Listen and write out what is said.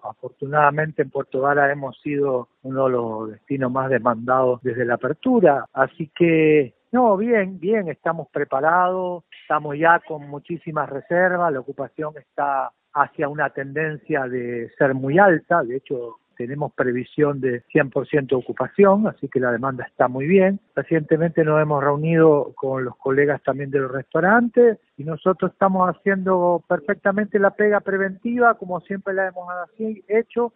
afortunadamente en Puerto Vara hemos sido uno de los destinos más demandados desde la apertura, así que no, bien, estamos preparados, estamos ya con muchísimas reservas, la ocupación está hacia una tendencia de ser muy alta, de hecho tenemos previsión de 100% ocupación, así que la demanda está muy bien. Recientemente nos hemos reunido con los colegas también de los restaurantes y nosotros estamos haciendo perfectamente la pega preventiva, como siempre la hemos hecho,